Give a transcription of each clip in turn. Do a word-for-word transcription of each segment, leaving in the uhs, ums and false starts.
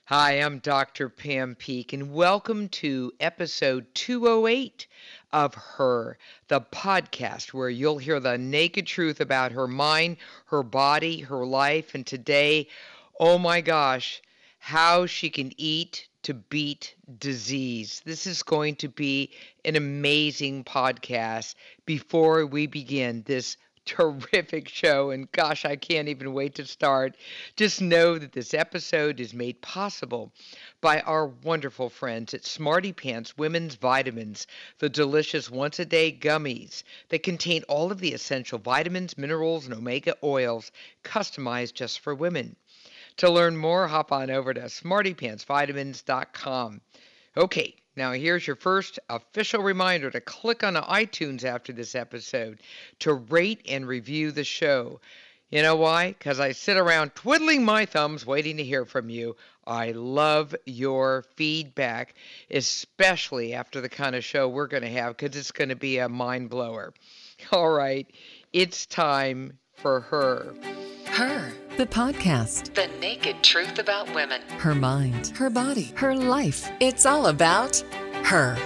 Hi, I'm Doctor Pam Peek, and welcome to episode two oh eight of Her, the podcast where you'll hear the naked truth about her mind, her body, her life, and today, oh my gosh, how she can eat to beat disease. This is going to be an amazing podcast. Before we begin this terrific show, and gosh, I can't even wait to start. Just know that this episode is made possible by our wonderful friends at Smarty Pants Women's Vitamins, the delicious once a day gummies that contain all of the essential vitamins, minerals, and omega oils customized just for women. To learn more, hop on over to smarty pants vitamins dot com. Okay, now here's your first official reminder to click on iTunes after this episode to rate and review the show. You know why? Because I sit around twiddling my thumbs waiting to hear from you. I love your feedback, especially after the kind of show we're going to have, because it's going to be a mind blower. All right, it's time for her. Her, the podcast. The naked truth about women. Her mind, her body, her life. It's all about her.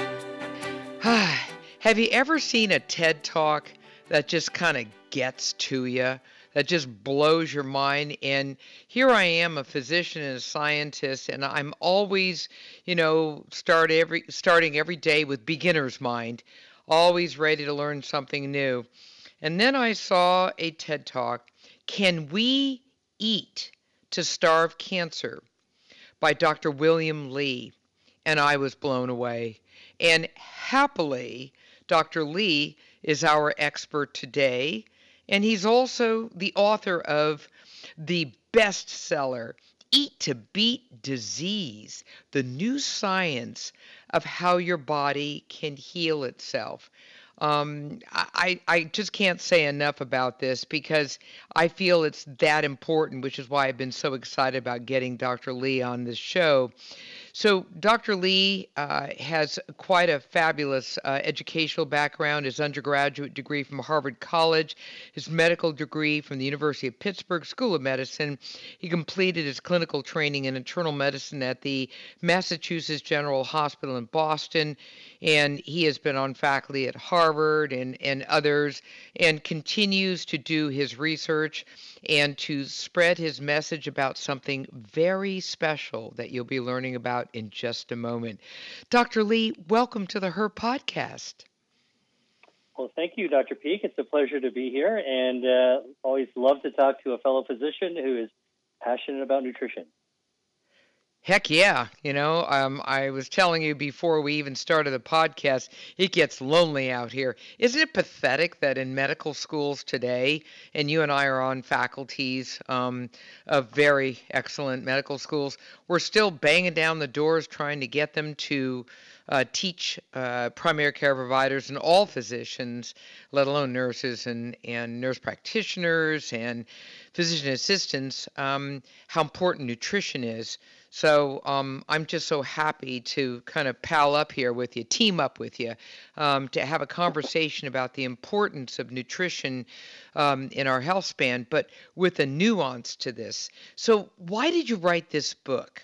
Have you ever seen a TED Talk that just kind of gets to you, that just blows your mind? And here I am, a physician and a scientist, and I'm always, you know, start every starting every day with beginner's mind, always ready to learn something new. And then I saw a TED Talk, Can We Eat to Starve Cancer? By Doctor William Li, and I was blown away. And happily, Doctor Li is our expert today, and he's also the author of the bestseller, Eat to Beat Disease, the new science of how your body can heal itself. Um, I, I just can't say enough about this because I feel it's that important, which is why I've been so excited about getting Doctor Li on this show. So, Doctor Li uh, has quite a fabulous uh, educational background, his undergraduate degree from Harvard College, his medical degree from the University of Pittsburgh School of Medicine. He completed his clinical training in internal medicine at the Massachusetts General Hospital in Boston, and he has been on faculty at Harvard and, and others, and continues to do his research and to spread his message about something very special that you'll be learning about in just a moment. Doctor Li, welcome to the Her Podcast. Well, thank you, Doctor Peek. It's a pleasure to be here, and uh, always love to talk to a fellow physician who is passionate about nutrition. Heck yeah. You know, um, I was telling you before we even started the podcast, it gets lonely out here. Isn't it pathetic that in medical schools today, and you and I are on faculties um, of very excellent medical schools, we're still banging down the doors trying to get them to uh, teach uh, primary care providers and all physicians, let alone nurses and, and nurse practitioners and physician assistants, um, how important nutrition is. So um, I'm just so happy to kind of pal up here with you, team up with you, um, to have a conversation about the importance of nutrition um, in our health span, but with a nuance to this. So why did you write this book?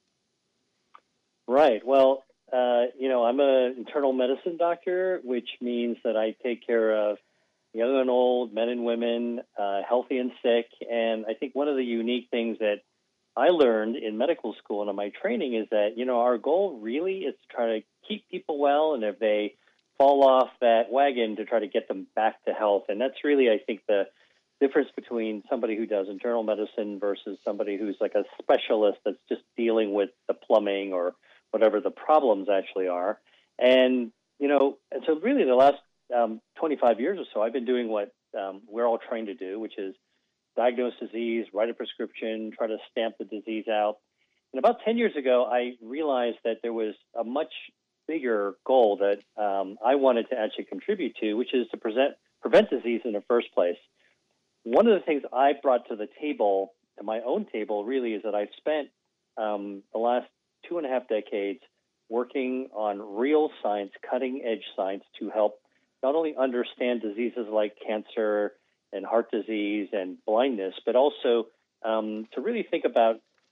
Right. Well, uh, you know, I'm an internal medicine doctor, which means that I take care of young and old, men and women, uh, healthy and sick. And I think one of the unique things that I learned in medical school and in my training is that, you know, our goal really is to try to keep people well, and if they fall off that wagon, to try to get them back to health. And that's really, I think, the difference between somebody who does internal medicine versus somebody who's like a specialist that's just dealing with the plumbing or whatever the problems actually are. And, you know, and so really the last um, twenty-five years or so, I've been doing what um, we're all trained to do, which is diagnose disease, write a prescription, try to stamp the disease out. And about ten years ago, I realized that there was a much bigger goal that um, I wanted to actually contribute to, which is to present, prevent disease in the first place. One of the things I brought to the table, to my own table, really, is that I've spent um, the last two and a half decades working on real science, cutting-edge science, to help not only understand diseases like cancer and heart disease and blindness, but also um, to really think about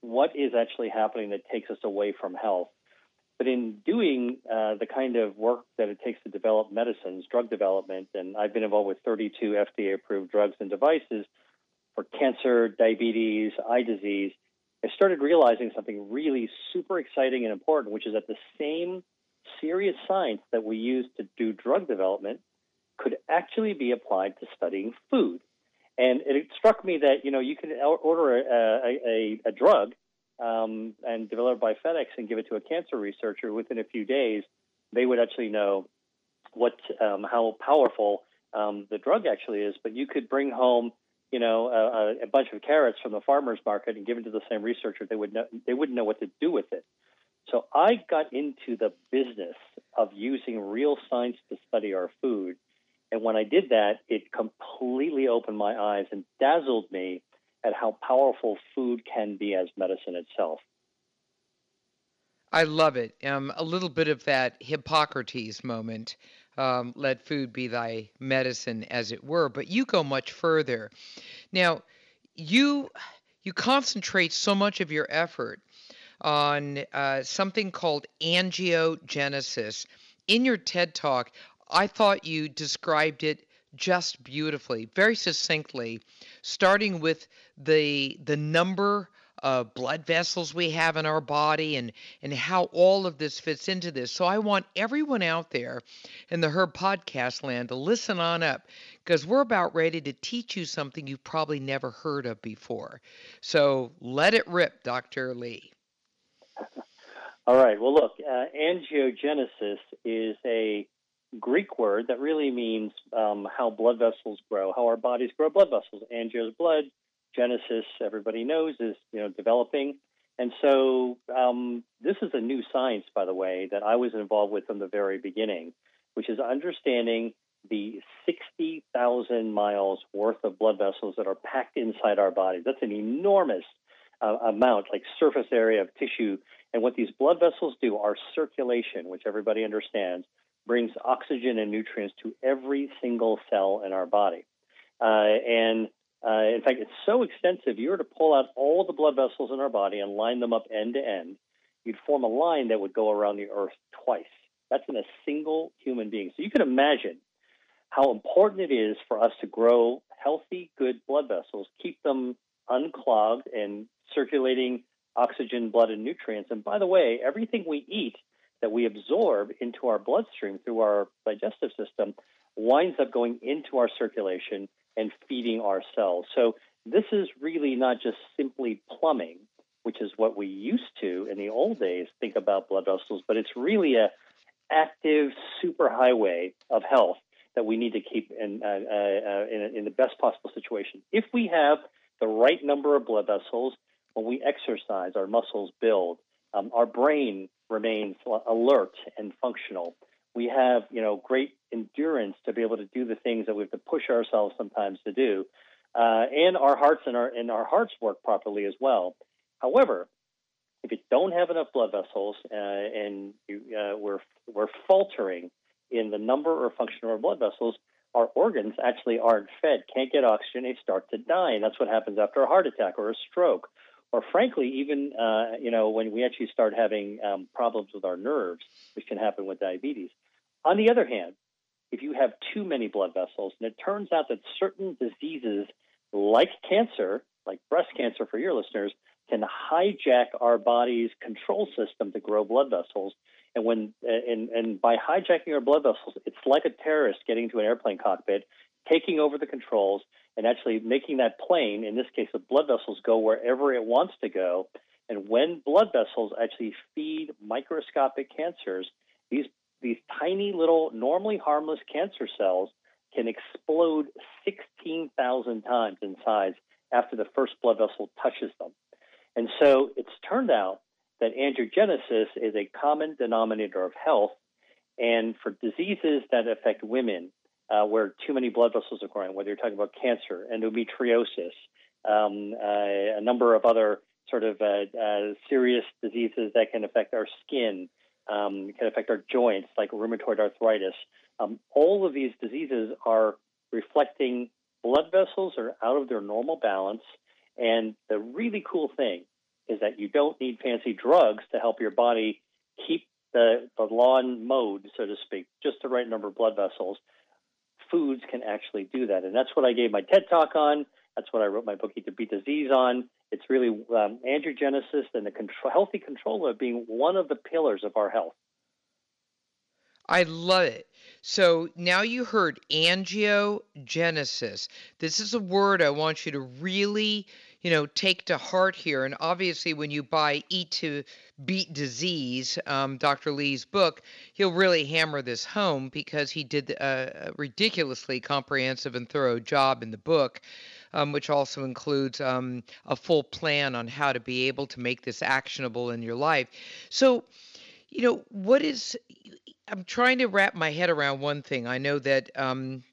what is actually happening that takes us away from health. But in doing uh, the kind of work that it takes to develop medicines, drug development, and I've been involved with thirty-two F D A-approved drugs and devices for cancer, diabetes, eye disease, I started realizing something really super exciting and important, which is that the same serious science that we use to do drug development could actually be applied to studying food. And it struck me that, you know, you can order a, a, a drug um, and develop it by FedEx and give it to a cancer researcher. Within a few days, they would actually know what um, how powerful um, the drug actually is. But you could bring home, you know, a, a bunch of carrots from the farmer's market and give it to the same researcher. They would know, they wouldn't know what to do with it. So I got into the business of using real science to study our food. And when I did that, it completely opened my eyes and dazzled me at how powerful food can be as medicine itself. I love it. Um, a little bit of that Hippocrates moment. Um, let food be thy medicine, as it were. But you go much further. Now, you you concentrate so much of your effort on uh, something called angiogenesis. In your TED Talk, I thought you described it just beautifully, very succinctly, starting with the the number of blood vessels we have in our body and, and how all of this fits into this. So I want everyone out there in the Herb Podcast land to listen on up, because we're about ready to teach you something you've probably never heard of before. So let it rip, Doctor Lee. All right. Well, look, uh, angiogenesis is a Greek word that really means um, how blood vessels grow, how our bodies grow blood vessels. Angio is blood. Genesis, everybody knows, is, you know, developing. And so um, this is a new science, by the way, that I was involved with from the very beginning, which is understanding the sixty thousand miles worth of blood vessels that are packed inside our bodies. That's an enormous uh, amount, like surface area of tissue. And what these blood vessels do, our circulation, which everybody understands, brings oxygen and nutrients to every single cell in our body. Uh, and uh, in fact, it's so extensive, you were to pull out all the blood vessels in our body and line them up end to end, you'd form a line that would go around the earth twice. That's in a single human being. So you can imagine how important it is for us to grow healthy, good blood vessels, keep them unclogged and circulating oxygen, blood, and nutrients. And by the way, everything we eat that we absorb into our bloodstream through our digestive system winds up going into our circulation and feeding our cells. So this is really not just simply plumbing, which is what we used to in the old days think about blood vessels, but it's really a active superhighway of health that we need to keep in, uh, uh, in, in the best possible situation. If we have the right number of blood vessels, when we exercise, our muscles build, um, our brain remains alert and functional. We have, you know, great endurance to be able to do the things that we have to push ourselves sometimes to do, uh, and our hearts and our and our hearts work properly as well. However, if you don't have enough blood vessels uh, and you, uh, we're we're faltering in the number or function of our blood vessels, our organs actually aren't fed, can't get oxygen, they start to die, and that's what happens after a heart attack or a stroke. Or frankly, even, uh, you know, when we actually start having um, problems with our nerves, which can happen with diabetes. On the other hand, if you have too many blood vessels, and it turns out that certain diseases like cancer, like breast cancer for your listeners, can hijack our body's control system to grow blood vessels. And when and, and by hijacking our blood vessels, it's like a terrorist getting into an airplane cockpit, taking over the controls, and actually making that plane, in this case the blood vessels, go wherever it wants to go. And when blood vessels actually feed microscopic cancers, these these tiny little, normally harmless cancer cells can explode sixteen thousand times in size after the first blood vessel touches them. And so it's turned out that angiogenesis is a common denominator of health. And for diseases that affect women, Uh, where too many blood vessels are growing, whether you're talking about cancer, endometriosis, um, uh, a number of other sort of uh, uh, serious diseases that can affect our skin, um, can affect our joints, like rheumatoid arthritis. Um, all of these diseases are reflecting blood vessels are out of their normal balance. And the really cool thing is that you don't need fancy drugs to help your body keep the, the lawn mowed, so to speak, just the right number of blood vessels. Foods can actually do that. And that's what I gave my TED Talk on. That's what I wrote my book, Eat to Beat Disease, on. It's really um, angiogenesis and the control, healthy control of being one of the pillars of our health. I love it. So now you heard angiogenesis. This is a word I want you to really, you know, take to heart here. And obviously, when you buy Eat to Beat Disease, um, Doctor Lee's book, he'll really hammer this home because he did a, a ridiculously comprehensive and thorough job in the book, um, which also includes um, a full plan on how to be able to make this actionable in your life. So, you know, what is, I'm trying to wrap my head around one thing. I know that um,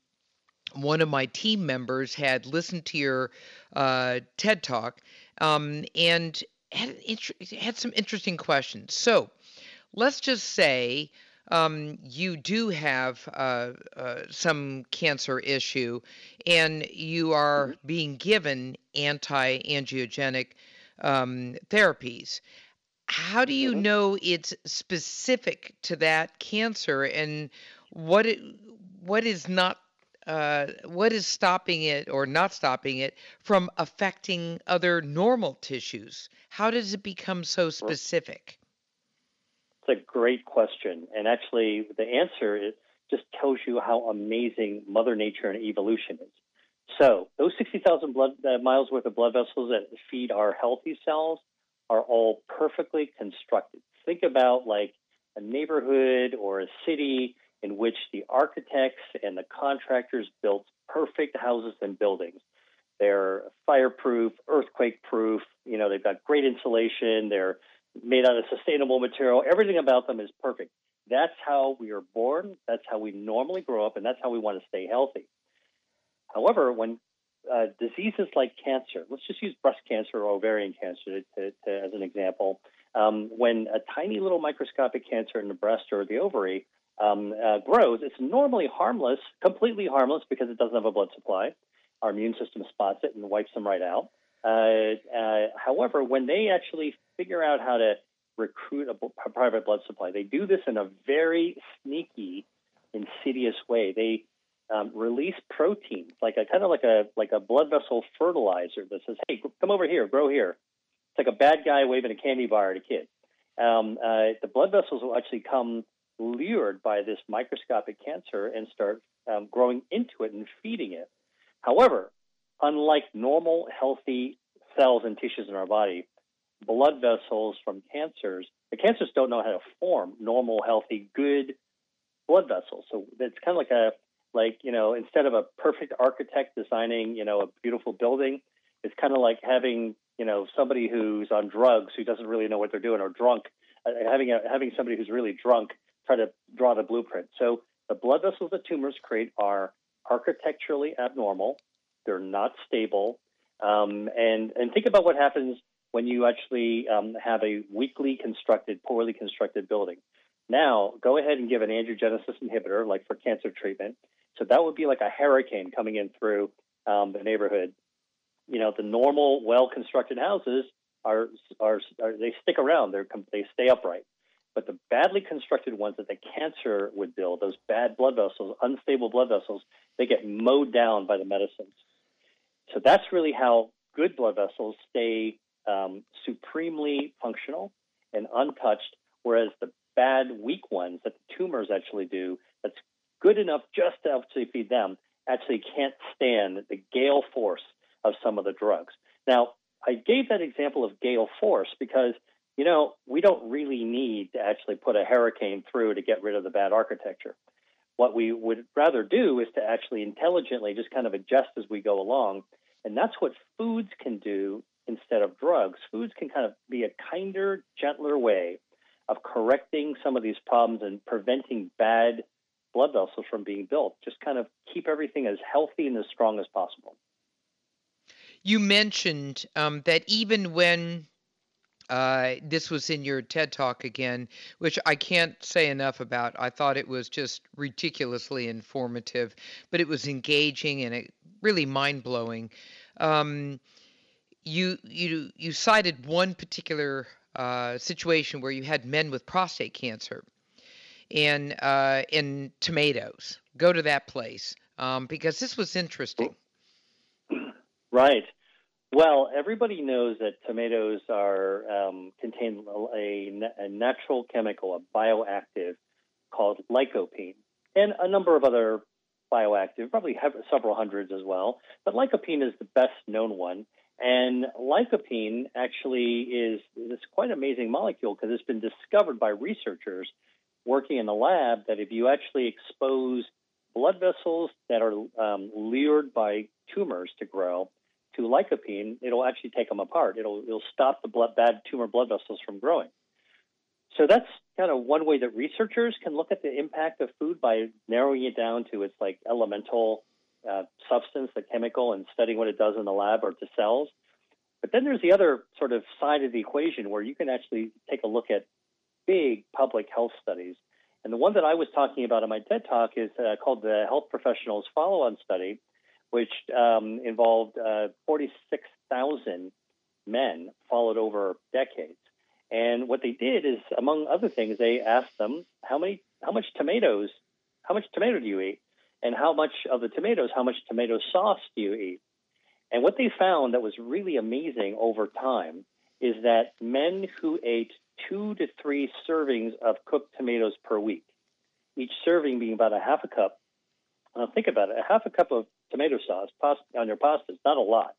one of my team members had listened to your uh, TED Talk um, and had, an int- had some interesting questions. So let's just say um, you do have uh, uh, some cancer issue and you are being given anti-angiogenic um, therapies. How do you know it's specific to that cancer, and what it, what is not uh, what is stopping it or not stopping it from affecting other normal tissues? How does it become so specific? It's a great question, and actually, the answer is, just tells you how amazing Mother Nature and evolution is. So, those sixty thousand blood uh, miles worth of blood vessels that feed our healthy cells are all perfectly constructed. Think about like a neighborhood or a city in which the architects and the contractors built perfect houses and buildings. They're fireproof, earthquake-proof, you know, they've got great insulation, they're made out of sustainable material. Everything about them is perfect. That's how we are born, that's how we normally grow up, and that's how we want to stay healthy. However, when Uh, diseases like cancer, let's just use breast cancer or ovarian cancer to, to, as an example. Um, when a tiny little microscopic cancer in the breast or the ovary um, uh, grows, it's normally harmless, completely harmless because it doesn't have a blood supply. Our immune system spots it and wipes them right out. Uh, uh, however, when they actually figure out how to recruit a, a private blood supply, they do this in a very sneaky, insidious way. They Um, release proteins, like a kind of like a like a blood vessel fertilizer that says, "Hey, come over here, grow here." It's like a bad guy waving a candy bar at a kid. Um, uh, the blood vessels will actually come lured by this microscopic cancer and start um, growing into it and feeding it. However, unlike normal healthy cells and tissues in our body, blood vessels from cancers, the cancers don't know how to form normal, healthy, good blood vessels. So it's kind of like a Like, you know, instead of a perfect architect designing, you know, a beautiful building, it's kind of like having, you know, somebody who's on drugs who doesn't really know what they're doing, or drunk, uh, having a, having somebody who's really drunk try to draw the blueprint. So the blood vessels that tumors create are architecturally abnormal. They're not stable. Um, and, and think about what happens when you actually um, have a weakly constructed, poorly constructed building. Now, go ahead and give an angiogenesis inhibitor, like for cancer treatment. So that would be like a hurricane coming in through um, the neighborhood. You know, the normal, well-constructed houses are, are, are they stick around. They're they stay upright. But the badly constructed ones that the cancer would build, those bad blood vessels, unstable blood vessels, they get mowed down by the medicines. So that's really how good blood vessels stay um, supremely functional and untouched, whereas the bad, weak ones that the tumors actually do, that's good enough just to actually feed them, actually can't stand the gale force of some of the drugs. Now, I gave that example of gale force because, you know, we don't really need to actually put a hurricane through to get rid of the bad architecture. What we would rather do is to actually intelligently just kind of adjust as we go along. And that's what foods can do instead of drugs. Foods can kind of be a kinder, gentler way of correcting some of these problems and preventing bad blood vessels from being built. Just kind of keep everything as healthy and as strong as possible. You mentioned um, that even when uh, this was in your TED Talk again, which I can't say enough about, I thought it was just ridiculously informative, but it was engaging and it really mind-blowing. Um, you you you cited one particular uh, situation where you had men with prostate cancer in uh, in tomatoes. Go to that place um, because this was interesting. Right. Well, everybody knows that tomatoes are um, contain a, a natural chemical, a bioactive called lycopene, and a number of other bioactive, probably have several hundreds as well. But lycopene is the best known one. And lycopene actually is this quite amazing molecule because it's been discovered by researchers working in the lab that if you actually expose blood vessels that are um, lured by tumors to grow to lycopene, it'll actually take them apart. It'll, it'll stop the blood, bad tumor blood vessels from growing. So that's kind of one way that researchers can look at the impact of food by narrowing it down to its like elemental uh, substance, the chemical, and studying what it does in the lab or to cells. But then there's the other sort of side of the equation where you can actually take a look at big public health studies. And the one that I was talking about in my TED Talk is uh, called the Health Professionals Follow-On Study, which um, involved uh, forty-six thousand men followed over decades. And what they did is, among other things, they asked them how many, how much tomatoes, how much tomato do you eat, and how much of the tomatoes, how much tomato sauce do you eat? And what they found that was really amazing over time is that men who ate two to three servings of cooked tomatoes per week, each serving being about a half a cup. Now think about it, a half a cup of tomato sauce pasta, on your pasta is not a lot.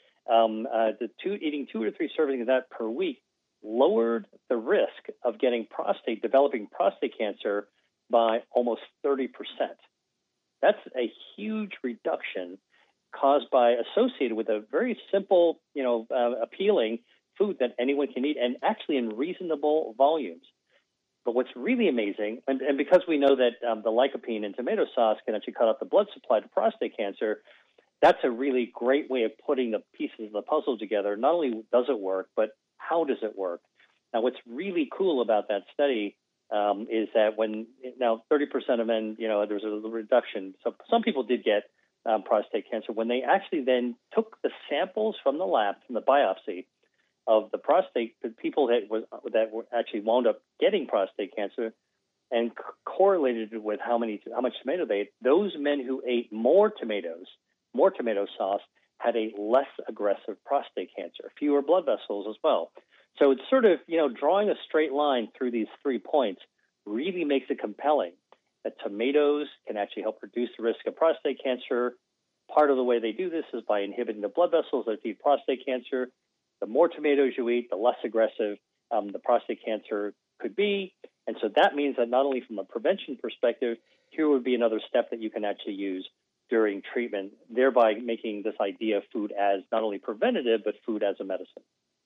Um, uh, the two, eating two or three servings of that per week lowered the risk of getting prostate, developing prostate cancer by almost thirty percent. That's a huge reduction caused by, associated with a very simple, you know, uh, appealing food that anyone can eat and actually in reasonable volumes. But what's really amazing, and, and because we know that um, the lycopene in tomato sauce can actually cut off the blood supply to prostate cancer, that's a really great way of putting the pieces of the puzzle together. Not only does it work, but how does it work? Now, what's really cool about that study um, is that when now thirty percent of men, you know, there's a reduction. So some people did get um, prostate cancer. When they actually then took the samples from the lab, from the biopsy of the prostate, the people that was that were actually wound up getting prostate cancer, and c- correlated it with how many how much tomato they ate, those men who ate more tomatoes, more tomato sauce, had a less aggressive prostate cancer, fewer blood vessels as well. So it's sort of, you know, drawing a straight line through these three points really makes it compelling that tomatoes can actually help reduce the risk of prostate cancer. Part of the way they do this is by inhibiting the blood vessels that feed prostate cancer. The more tomatoes you eat, the less aggressive um, the prostate cancer could be. And so that means that not only from a prevention perspective, here would be another step that you can actually use during treatment, thereby making this idea of food as not only preventative, but food as a medicine.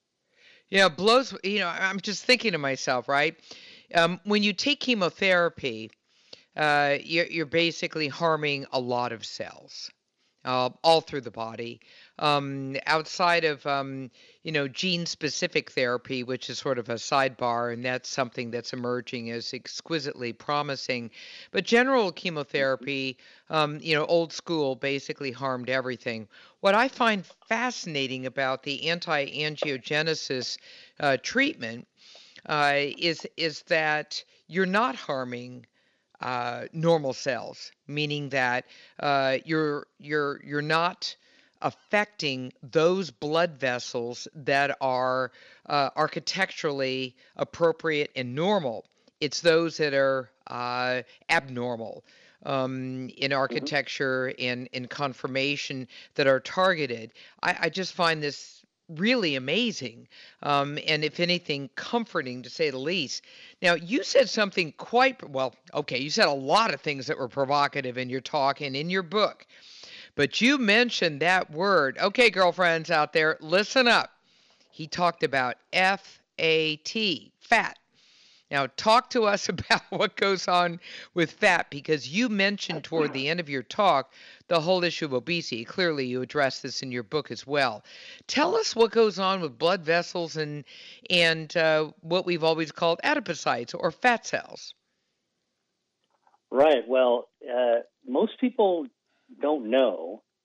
Yeah, it blows, you know, I'm just thinking to myself, right? Um, when you take chemotherapy, uh, you're, you're basically harming a lot of cells. Uh, all through the body, um, outside of, um, you know, gene-specific therapy, which is sort of a sidebar, and that's something that's emerging as exquisitely promising. But general chemotherapy, um, you know, old school, basically harmed everything. What I find fascinating about the anti-angiogenesis uh, treatment uh, is is that you're not harming Uh, normal cells, meaning that uh, you're you're you're not affecting those blood vessels that are uh, architecturally appropriate and normal. It's those that are uh, abnormal um, in architecture Mm-hmm. and in conformation that are targeted. I, I just find this really amazing, um, and if anything, comforting to say the least. Now, you said something quite well. Okay, you said a lot of things that were provocative in your talk and in your book, but you mentioned that word. Okay, girlfriends out there, listen up. He talked about F A T, fat. Now, talk to us about what goes on with fat, because you mentioned toward the end of your talk the whole issue of obesity. Clearly, you address this in your book as well. Tell us what goes on with blood vessels and and uh, what we've always called adipocytes or fat cells. Right. Well, uh, most people don't know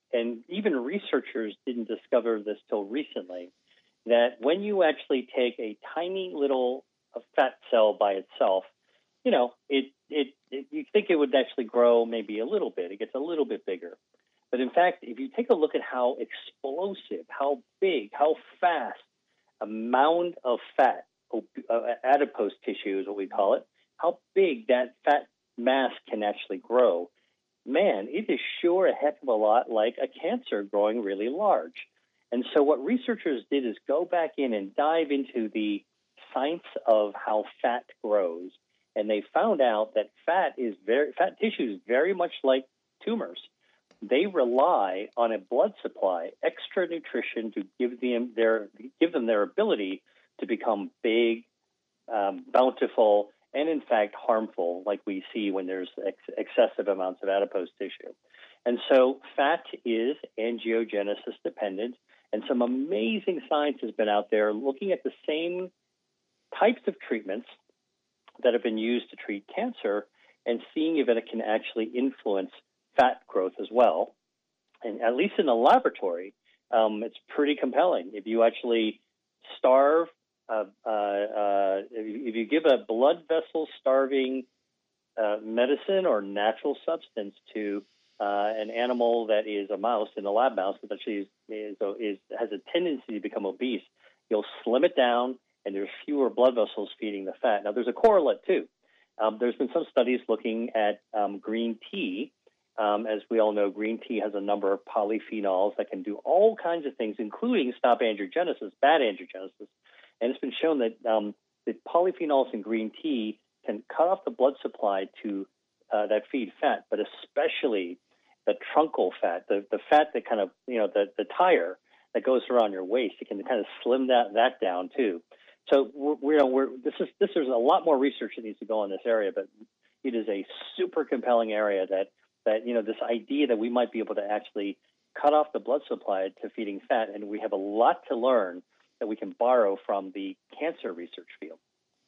and even researchers didn't discover this till recently, that when you actually take a tiny little fat cell by itself, you know, it, it, it you think it would actually grow maybe a little bit. It gets a little bit bigger. But in fact, if you take a look at how explosive, how big, how fast a mound of fat, uh, adipose tissue is what we call it, how big that fat mass can actually grow, man, it is sure a heck of a lot like a cancer growing really large. And so what researchers did is go back in and dive into the science of how fat grows. And they found out that fat is very fat tissue is very much like tumors. They rely on a blood supply, extra nutrition to give them their give them their ability to become big, um, bountiful, and in fact harmful, like we see when there's ex- excessive amounts of adipose tissue. And so fat is angiogenesis dependent, and some amazing science has been out there looking at the same types of treatments that have been used to treat cancer and seeing if it can actually influence fat growth as well. And at least in the laboratory, um, it's pretty compelling. If you actually starve, uh, uh, uh, if, you, if you give a blood vessel starving uh, medicine or natural substance to uh, an animal that is a mouse, in a lab mouse that actually is, is, is, has a tendency to become obese, you'll slim it down and there's fewer blood vessels feeding the fat. Now, there's a correlate too. Um, there's been some studies looking at um, green tea. Um, as we all know, green tea has a number of polyphenols that can do all kinds of things, including stop angiogenesis, bad angiogenesis. And it's been shown that um, the polyphenols in green tea can cut off the blood supply to uh, that feed fat, but especially the truncal fat, the, the fat that kind of, you know, the, the tire that goes around your waist. It can kind of slim that, that down too. So we're, we're, we're this is this there's a lot more research that needs to go in this area, but it is a super compelling area that that you know this idea that we might be able to actually cut off the blood supply to feeding fat, and we have a lot to learn that we can borrow from the cancer research field.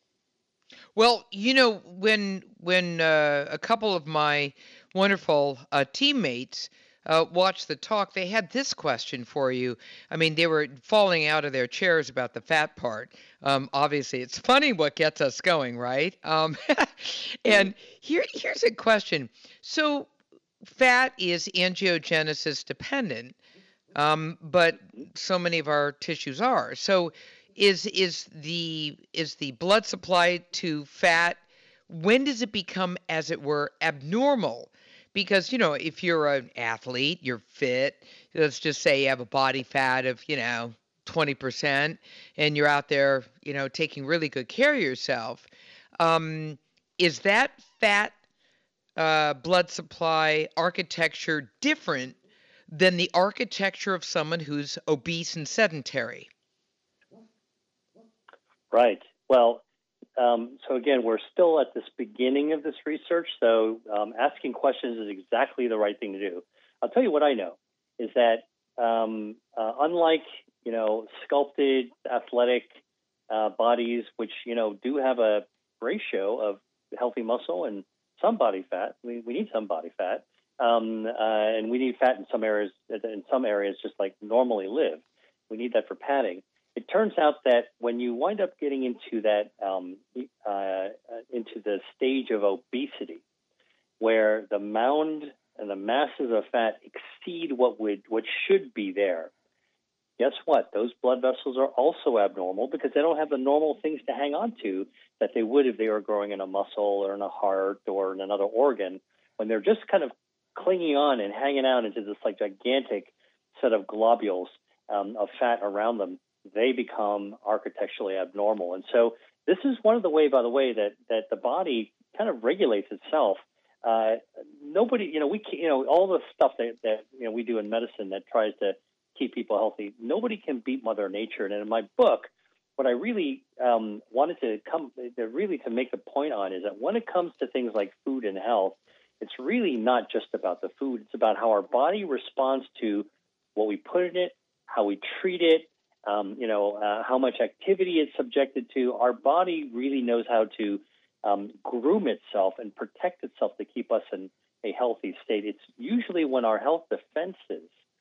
Well, you know, when when uh, a couple of my wonderful uh, teammates uh, watched the talk, they had this question for you. I mean, they were falling out of their chairs about the fat part. Um, obviously, it's funny what gets us going, right? Um, and here here's a question. So fat is angiogenesis dependent, um, but so many of our tissues are. So is is the is the blood supply to fat, when does it become, as it were, abnormal? Because, you know, if you're an athlete, you're fit, let's just say you have a body fat of, you know, twenty percent, and you're out there, you know, taking really good care of yourself. Um, is that fat uh, blood supply architecture different than the architecture of someone who's obese and sedentary? Right. Well, um, so again, we're still at this beginning of this research, so um, asking questions is exactly the right thing to do. I'll tell you what I know is that um, uh, unlike, you know, sculpted athletic uh, bodies, which, you know, do have a ratio of healthy muscle and some body fat, we, we need some body fat, um, uh, and we need fat in some areas, in some areas just like normally live. We need that for padding. It turns out that when you wind up getting into that um, uh, into the stage of obesity, where the mound and the masses of fat exceed what would what should be there, guess what? Those blood vessels are also abnormal because they don't have the normal things to hang on to that they would if they were growing in a muscle or in a heart or in another organ. When they're just kind of clinging on and hanging out into this like gigantic set of globules um, of fat around them, they become architecturally abnormal. And so this is one of the way, by the way, that, that the body kind of regulates itself. Uh, nobody, you know, we can, you know, all the stuff that, that, you know, we do in medicine that tries to keep people healthy, nobody can beat Mother Nature. And in my book, what I really um, wanted to come, to really to make the point on is that when it comes to things like food and health, it's really not just about the food. It's about how our body responds to what we put in it, how we treat it, Um, you know, uh, how much activity it's subjected to. Our body really knows how to um, groom itself and protect itself to keep us in a healthy state. It's usually when our health defenses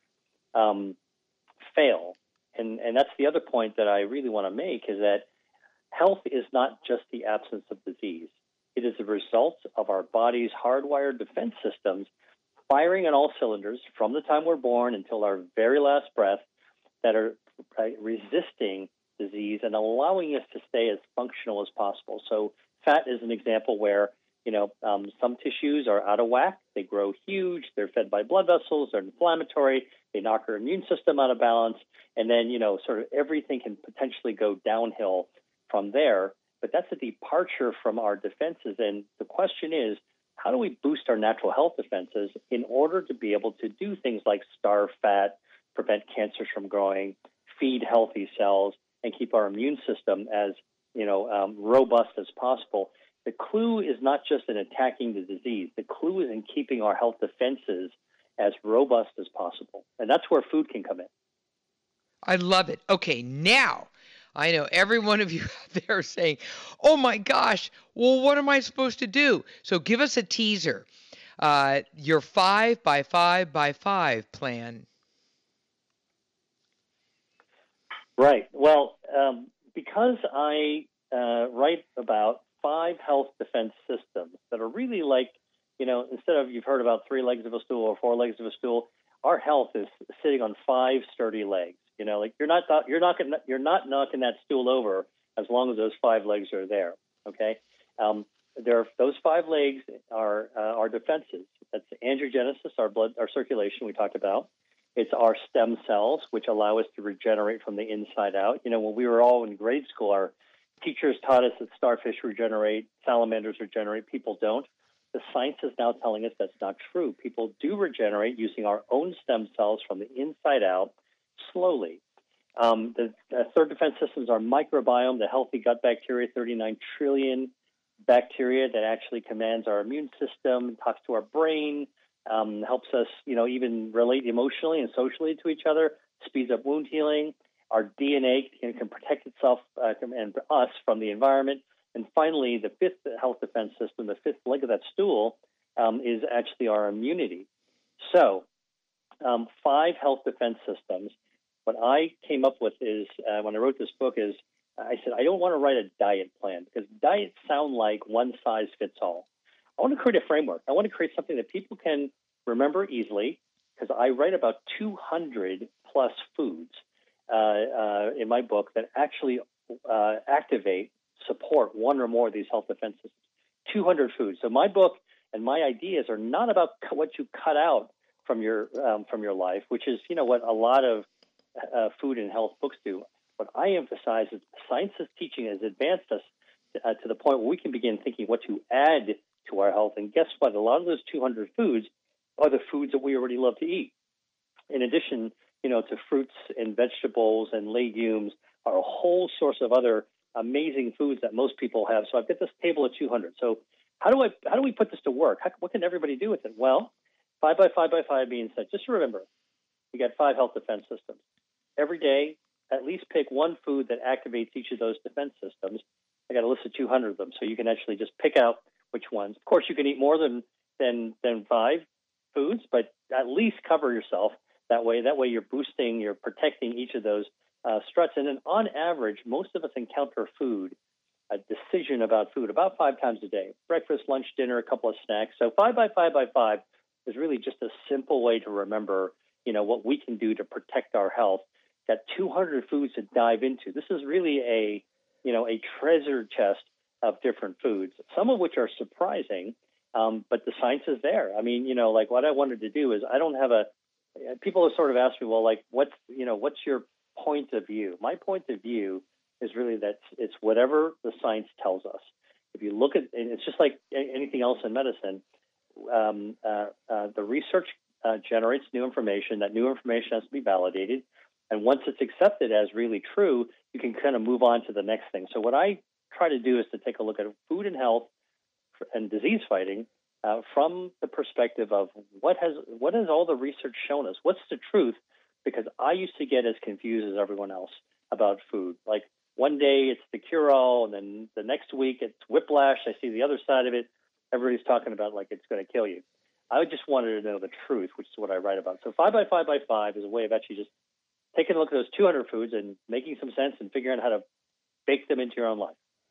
um, fail. And, and that's the other point that I really want to make, is that health is not just the absence of disease. It is the result of our body's hardwired defense systems firing on all cylinders from the time we're born until our very last breath, that are uh, resisting disease and allowing us to stay as functional as possible. So fat is an example where, you know, um, some tissues are out of whack. They grow huge. They're fed by blood vessels. They're inflammatory. They knock our immune system out of balance. And then, you know, sort of everything can potentially go downhill from there. But that's a departure from our defenses. And the question is, how do we boost our natural health defenses in order to be able to do things like starve fat, prevent cancers from growing, feed healthy cells, and keep our immune system as, you know, um, robust as possible? The clue is not just in attacking the disease. The clue is in keeping our health defenses as robust as possible. And that's where food can come in. I love it. Okay, now I know every one of you out there saying, oh my gosh, well, what am I supposed to do? So give us a teaser. Uh, your five by five by five plan. Right. Well, um, because I uh, write about five health defense systems that are really like, you know, instead of you've heard about three legs of a stool or four legs of a stool, our health is sitting on five sturdy legs. You know, like you're not you're not you're not knocking that stool over as long as those five legs are there. Okay, um, there are, those five legs are uh, our defenses. That's angiogenesis, our blood, our circulation. We talked about. It's our stem cells, which allow us to regenerate from the inside out. You know, when we were all in grade school, our teachers taught us that starfish regenerate, salamanders regenerate, people don't. The science is now telling us that's not true. People do regenerate using our own stem cells from the inside out, slowly. Um, the, the third defense system is our microbiome, the healthy gut bacteria, thirty-nine trillion bacteria that actually commands our immune system, talks to our brain, um, helps us, you know, even relate emotionally and socially to each other, speeds up wound healing. Our D N A can, can protect itself uh, and us from the environment. And finally, the fifth health defense system, the fifth leg of that stool, um, is actually our immunity. So, um, five health defense systems. What I came up with is, uh, when I wrote this book, is I said, I don't want to write a diet plan because diets sound like one size fits all. I want to create a framework. I want to create something that people can remember easily, because I write about two hundred plus foods uh, uh, in my book that actually uh, activate, support one or more of these health defense systems. two hundred foods. So my book and my ideas are not about what you cut out from your um, from your life, which is, you know, what a lot of uh, food and health books do. What I emphasize is science is teaching has advanced us uh, to the point where we can begin thinking what to add to our health. And guess what? A lot of those two hundred foods are the foods that we already love to eat. In addition, you know, to fruits and vegetables and legumes are a whole source of other amazing foods that most people have. So I've got this table of two hundred. So how do I how do we put this to work? How, what can everybody do with it? Well, five by five by five means that just remember, you got five health defense systems. Every day, at least pick one food that activates each of those defense systems. I got a list of two hundred of them, so you can actually just pick out which ones. Of course, you can eat more than than than five foods, but at least cover yourself that way. That way, you're boosting, you're protecting each of those uh, struts. And then, on average, most of us encounter food, a decision about food, about five times a day: breakfast, lunch, dinner, a couple of snacks. So five by five by five is really just a simple way to remember, you know, what we can do to protect our health. Got two hundred foods to dive into. This is really a, you know, a treasure chest of different foods, some of which are surprising, um, but the science is there. I mean, you know, like what I wanted to do is I don't have a, people have sort of asked me, well, like, what's, you know, what's your point of view? My point of view is really that it's whatever the science tells us. If you look at, and it's just like anything else in medicine, um, uh, uh, the research uh, generates new information. That new information has to be validated. And once it's accepted as really true, you can kind of move on to the next thing. So what I try to do is to take a look at food and health and disease fighting uh, from the perspective of what has what has all the research shown us? What's the truth? Because I used to get as confused as everyone else about food. Like one day it's the cure-all, and then the next week it's whiplash. I see the other side of it. Everybody's talking about like it's going to kill you. I just wanted to know the truth, which is what I write about. So five by five by five is a way of actually just taking a look at those two hundred foods and making some sense and figuring out how to bake them into your own life.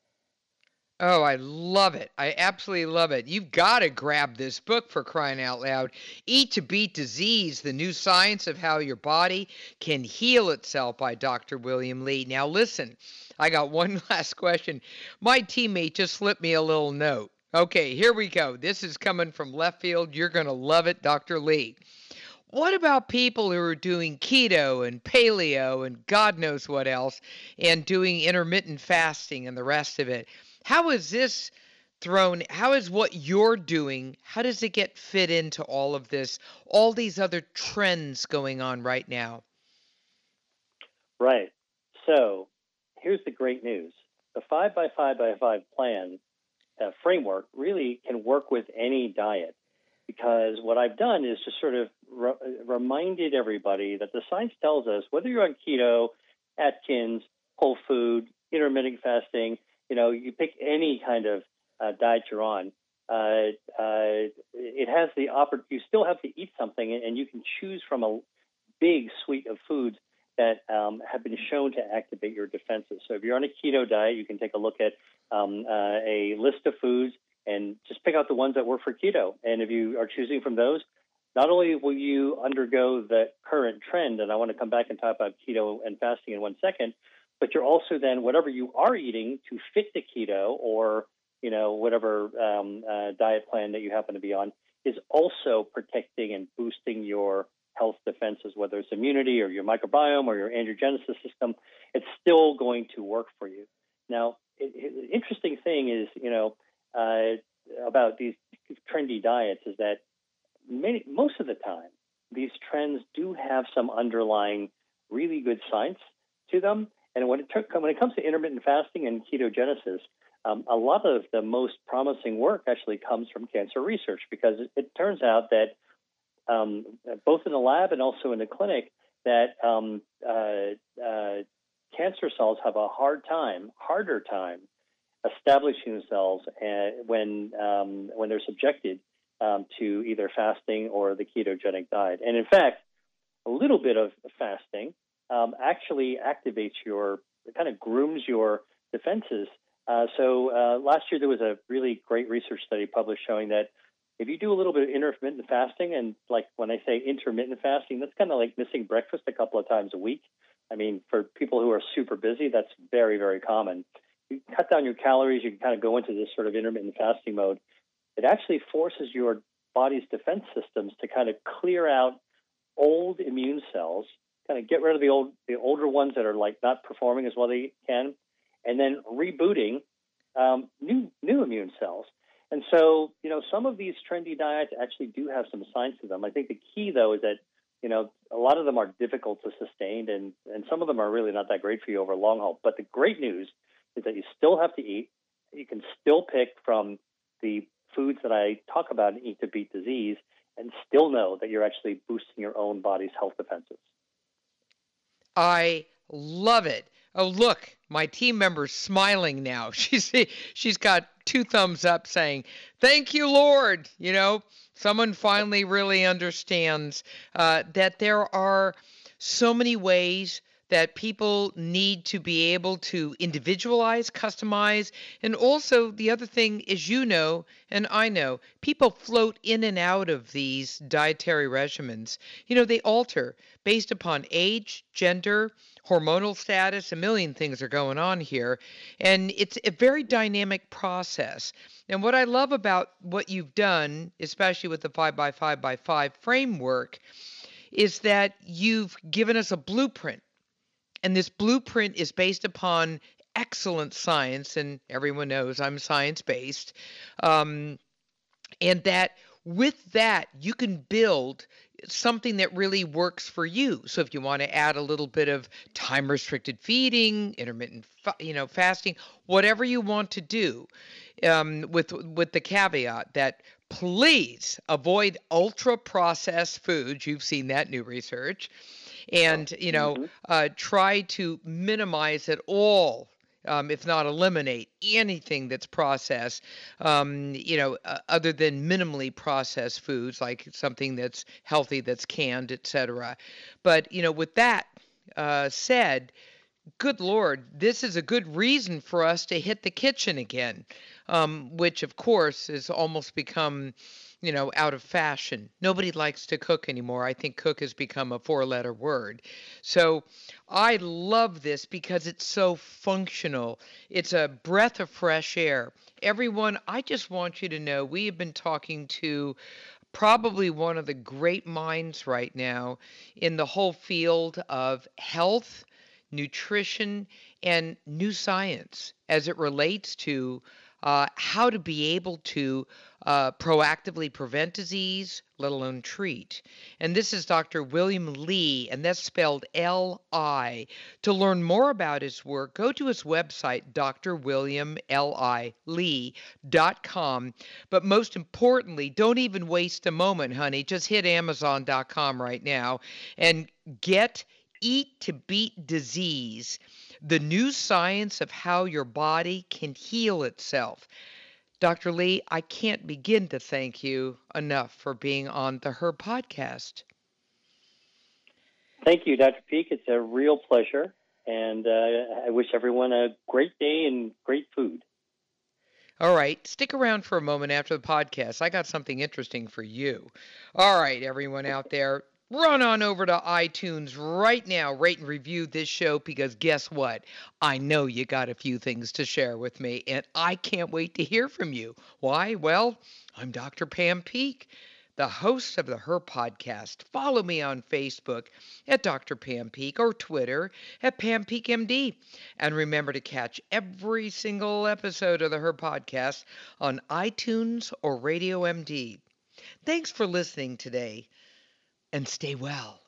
Oh, I love it. I absolutely love it. You've got to grab this book, for crying out loud. Eat to Beat Disease, The New Science of How Your Body Can Heal Itself by Doctor William Li. Now, listen, I got one last question. My teammate just slipped me a little note. Okay, here we go. This is coming from left field. You're going to love it, Doctor Li. What about people who are doing keto and paleo and God knows what else and doing intermittent fasting and the rest of it? How is this thrown? How is what you're doing? How does it get fit into all of this, all these other trends going on right now? Right. So here's the great news. The five by five by five plan uh, framework really can work with any diet, because what I've done is just sort of re- reminded everybody that the science tells us whether you're on keto, Atkins, whole food, intermittent fasting, you know, you pick any kind of uh, diet you're on, uh, uh, it has the oppor- you still have to eat something, and, and you can choose from a big suite of foods that um, have been shown to activate your defenses. So if you're on a keto diet, you can take a look at um, uh, a list of foods and just pick out the ones that work for keto. And if you are choosing from those, not only will you undergo the current trend, and I want to come back and talk about keto and fasting in one second, but you're also then, whatever you are eating to fit the keto or, you know, whatever um, uh, diet plan that you happen to be on, is also protecting and boosting your health defenses, whether it's immunity or your microbiome or your angiogenesis system. It's still going to work for you. Now, it, it, the interesting thing is, you know, uh, about these trendy diets is that many, most of the time, these trends do have some underlying really good science to them. And when it, when it comes to intermittent fasting and ketogenesis, um, a lot of the most promising work actually comes from cancer research, because it, it turns out that um, both in the lab and also in the clinic, that um, uh, uh, cancer cells have a hard time, harder time, establishing themselves uh, when um, when they're subjected um, to either fasting or the ketogenic diet. And in fact, a little bit of fasting um, actually activates your, kind of grooms your defenses. Uh, so uh, last year there was a really great research study published showing that if you do a little bit of intermittent fasting, and like when I say intermittent fasting, that's kind of like missing breakfast a couple of times a week. I mean, for people who are super busy, that's very, very common. You cut down your calories, you can kind of go into this sort of intermittent fasting mode. It actually forces your body's defense systems to kind of clear out old immune cells, kind of get rid of the old, the older ones that are like not performing as well as they can, and then rebooting um, new new immune cells. And so, you know, some of these trendy diets actually do have some science to them. I think the key, though, is that, you know, a lot of them are difficult to sustain, and, and some of them are really not that great for you over a long haul. But the great news is that you still have to eat. You can still pick from the foods that I talk about in Eat to Beat Disease and still know that you're actually boosting your own body's health defenses. I love it. Oh, look, my team member's smiling now. She's she's got two thumbs up saying, "Thank you, Lord." You know, someone finally really understands uh, that there are so many ways that people need to be able to individualize, customize, and also the other thing is, you know, and I know, people float in and out of these dietary regimens. You know, they alter based upon age, gender, hormonal status. A million things are going on here, and it's a very dynamic process. And what I love about what you've done, especially with the five by five by five framework, is that you've given us a blueprint. And this blueprint is based upon excellent science, and everyone knows I'm science-based, um, and that with that, you can build something that really works for you. So if you want to add a little bit of time-restricted feeding, intermittent, you know, fasting, whatever you want to do, um, with with the caveat that please avoid ultra-processed foods. You've seen that new research. And, you know, mm-hmm. uh, try to minimize at all um, if not eliminate anything that's processed, um, you know, uh, other than minimally processed foods, like something that's healthy, that's canned, et cetera. But, you know, with that uh, said, good Lord, this is a good reason for us to hit the kitchen again, um, which of course has almost become, you know, out of fashion. Nobody likes to cook anymore. I think cook has become a four-letter word. So I love this because it's so functional. It's a breath of fresh air. Everyone, I just want you to know we have been talking to probably one of the great minds right now in the whole field of health, nutrition, and new science as it relates to uh, how to be able to uh, proactively prevent disease, let alone treat. And this is Doctor William Li, and that's spelled L I. To learn more about his work, go to his website, d r william li dot com. But most importantly, don't even waste a moment, honey. Just hit amazon dot com right now and get Eat to Beat Disease, the new science of how your body can heal itself. Doctor Li, I can't begin to thank you enough for being on the Her podcast. Thank you, Doctor Peak. It's a real pleasure, and uh, I wish everyone a great day and great food. All right, stick around for a moment after the podcast. I got something interesting for you. All right, everyone out there, run on over to iTunes right now, rate and review this show, because guess what? I know you got a few things to share with me, and I can't wait to hear from you. Why? Well, I'm Doctor Pam Peak, the host of the Her podcast. Follow me on Facebook at Doctor Pam Peak or Twitter at Pam Peak M D. And remember to catch every single episode of the Her podcast on iTunes or Radio M D. Thanks for listening today, and stay well.